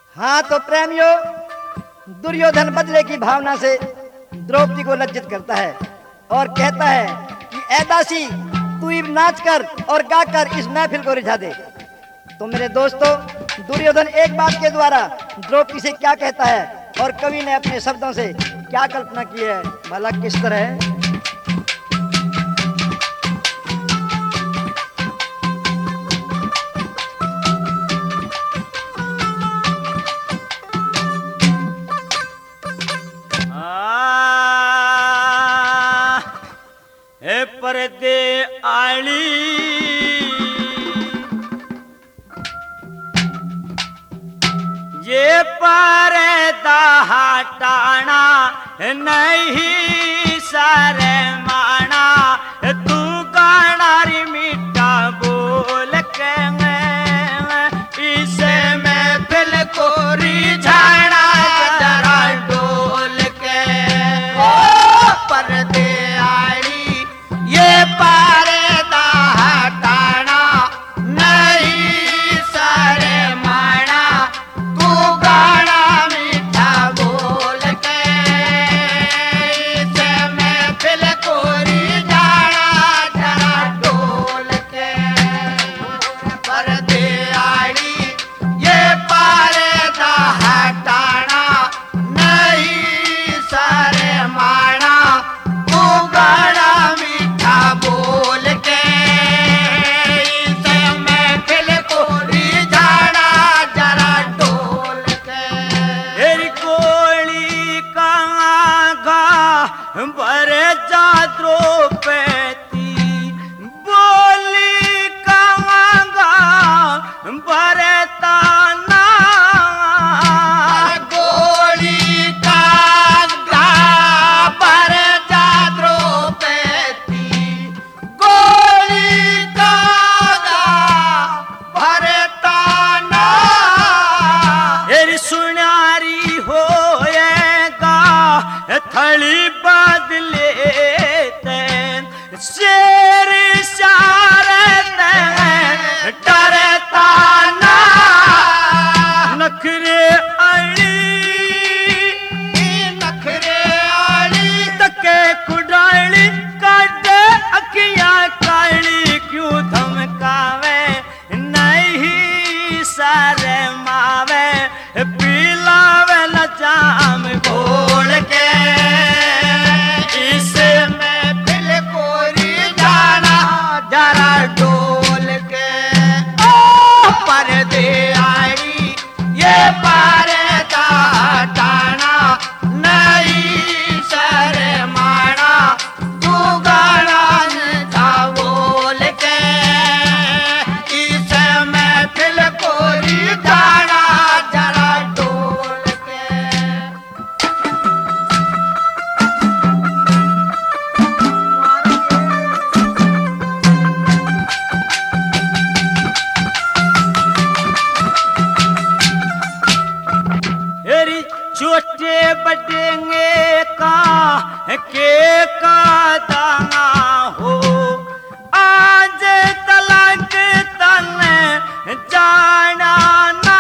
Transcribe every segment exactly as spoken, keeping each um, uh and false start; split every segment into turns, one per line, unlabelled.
हाँ तो प्रेमियों, दुर्योधन बदले की भावना से द्रौपदी को लज्जित करता है और कहता है कि ऐ दासी, तू ही नाच कर और गाकर इस महफिल को रिझा दे। तो मेरे दोस्तों, दुर्योधन एक बात के द्वारा द्रौपदी से क्या कहता है और कवि ने अपने शब्दों से क्या कल्पना की है, भला किस तरह है।
पर्दे आली ये पर्दा हटाना नहीं सारे माना, तू गानारी मीठा बोल के इसे महफिल को रिझाना जरा डोल के। ओ पर्दे ये पर्दा हटाना नहीं सारे माना, तू गाना मीठा बोल के इसे महफिल को रिझाना जरा डोल के। पर्दे आड़ी ये पर्दा हटाना नहीं सारे माना, तू गाना बोल के इसे महफिल को रिझाना जरा डोल के। तेरी कोली कहाँ गा भरे जा द्रौपदी, बोली कहाँ गा भरे ताना, गोली का गा भरे जा द्रौपदी, सुनारी होएगा थली बदले शेर शारत डरता ना, नखरे अड़ी नखरे अड़ी तके कुडाली काटे अखियां काली, क्यों धमकावे नहीं सारे मावे, पिलावे न जाम घोल के इसे महफिल को रिझाना जरा डोल के। ओ पर्दे आई ये पर्दा हटाना नहीं सारे माना, तू गाना था बोल के इसे महफिल को रिझाना जरा डोल के। तेरी छोटे बटेंगे का के का दाना हो, आज तलाक तने जाना ना,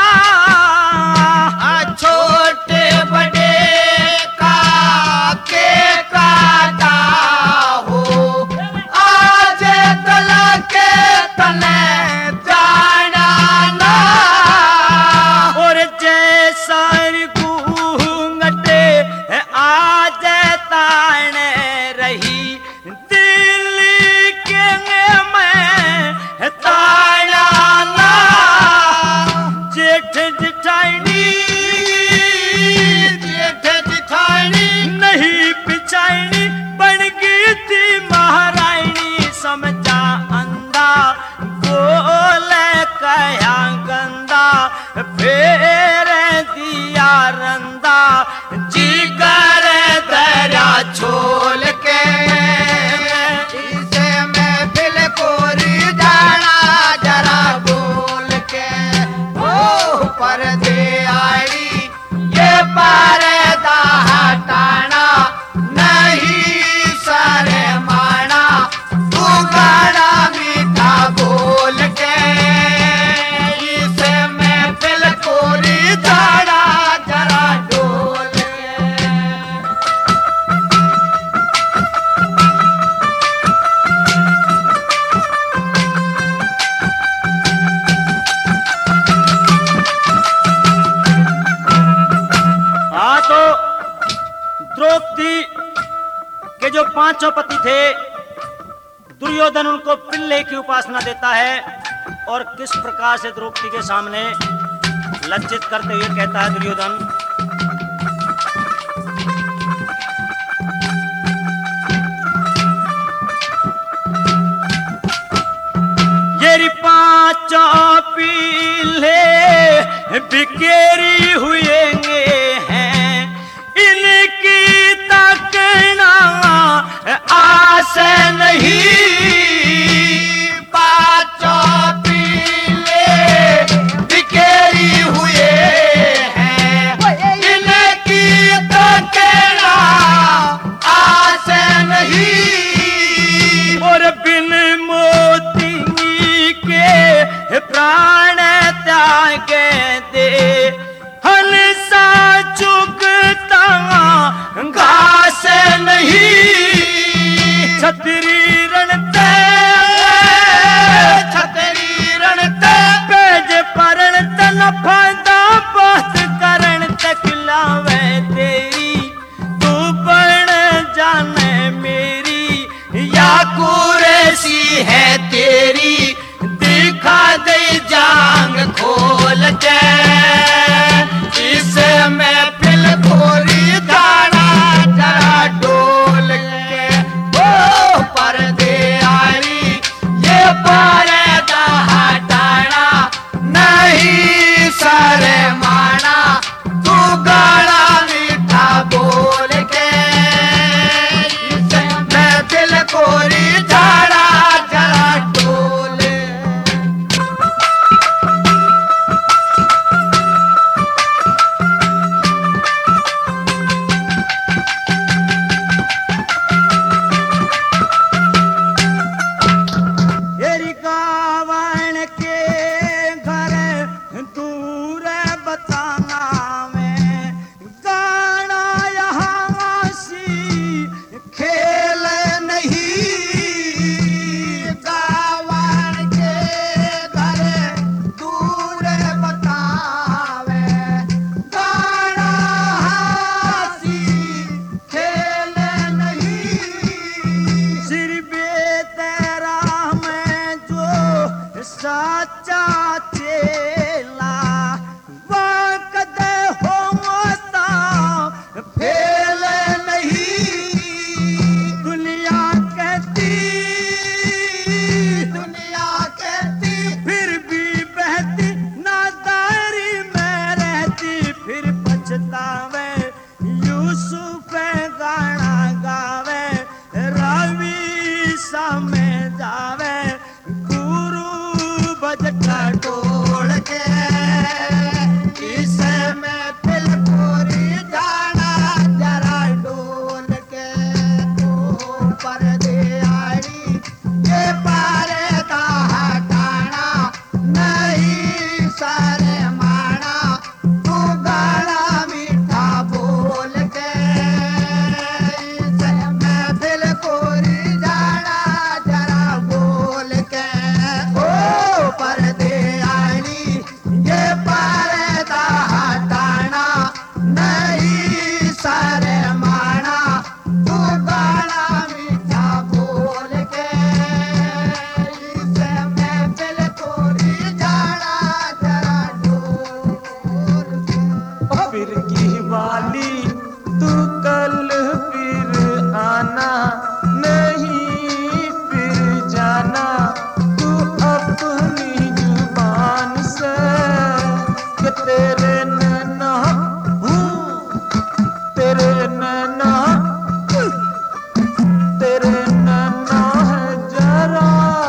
छोटे बड़े का के का दाना हो, आज तलाक तने जाना ना। और जैसा घूंघटे आज ताने रही दिल्ली के मैं ताना ना, जेठ जिठानी जेठ जिठानी नहीं पिछानी बन गई थी महारानी, समझा अंधा बोल कया गंदा फेर दिया रंदा, जिगर दरिया छोल के इसे महफिल को रिझाना जरा बोल के। ओ पर्दे आई ये पर्दा हटाना नहीं सारे माना, तू गाना मीठा बोल के इसे महफिल को रिझाना पांचों पति थे। दुर्योधन उनको पिल्ले की उपासना देता है और किस प्रकार से द्रौपदी के सामने लज्जित करते हुए कहता है दुर्योधन, येरी पांचों पीले बिकेरी हुएंगे हैं, इनकी तकना आस नहीं।
पांचों पीले बिखेरी हुए हैं, इनकी तकना आस नहीं।
और बिन मोती के प्राण त्याग दे, हंसा चुगता घास नहीं। छतरी रणते
छतरी रणते
पेज परण तन फायदा बात करण तकलावे तेरी, तू बन जाने मेरी
या कुरैशी है तेरी, दिखा दे जांग खोल के। इस महफिल खोरी दाना जरा डोल के, ओ पर्दे आड़ी ये पर्दा हटाना नहीं शर्माना, तू गाना मीठा बोल के। इस महफिल खोरी दाना जरा डोल।
हेरी कावण के घर दूर बताना में, गाना यहाँ सी
खेल नहीं। कावड़ के घर दूर बतावे, गाना हासी खेल नहीं।
सिर बेतरा में जो साचा चेला, वक़्त होता
फेल नहीं।
दुनिया कहती
दुनिया कहती
फिर भी बहती, नादारी में रहती फिर पछतावे। यूसुफ गाना गावे, रवि समय जावे, गुरु बजटा
टोल के। इस महफिल खोरी जाना जरा डोल के, ओ पर्दे आड़ी ये पर्दा हटाना नहीं शर्माना, तू गाना मीठा बोल के। इस महफिल खोरी जाना जरा बोल के, ओ पर्दे आड़ी ये पर्दा हटाना नहीं शर्माना, तू गाना मीठा बोल के। इस महफिल खोरी जाना जरा डोल के।
फिर की वाली तू कल फिर आना नहीं, फिर जाना तू अपनी जुबान से, कि तेरे नैना हूँ, तेरे नैना तेरे नैना है जरा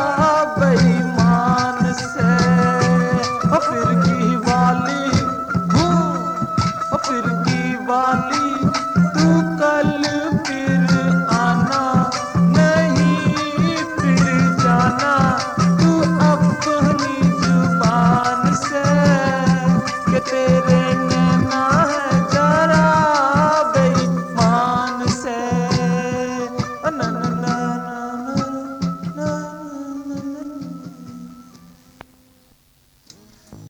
बेईमान से। फिर की वाली हूँ, फिर की वाली तू कल फिर आना नहीं, फिर जाना तू अपनी जुबान से, कि तेरे